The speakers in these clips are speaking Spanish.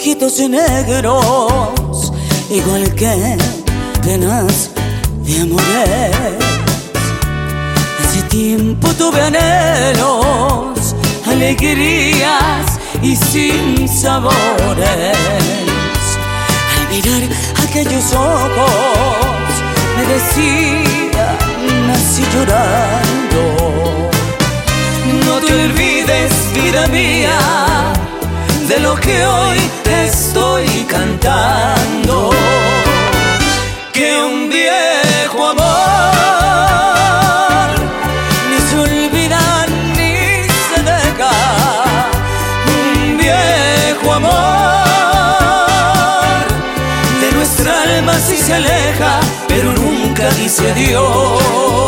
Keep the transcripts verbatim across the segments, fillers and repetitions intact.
ojitos negros, igual que penas de amores. Hace tiempo tuve anhelos, alegrías y sin sabores. Al mirar aquellos ojos me decían así llorando: no te olvides, vida mía, de lo que hoy te estoy cantando. Que un viejo amor ni se olvida ni se deja. Un viejo amor de nuestra alma sí se aleja, pero nunca dice adiós.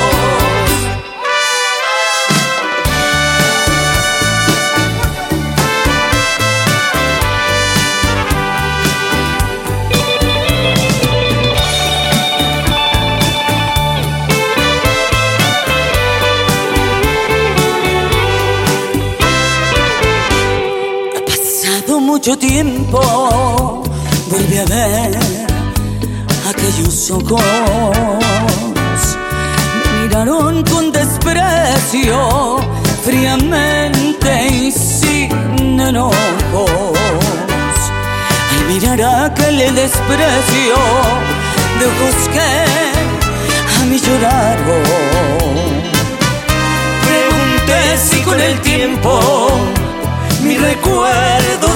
Mucho tiempo vuelve a ver aquellos ojos, me miraron con desprecio, fríamente y sin enojos. Al mirar aquel desprecio de ojos que a mí lloraron, pregunté si con el tiempo mi recuerdo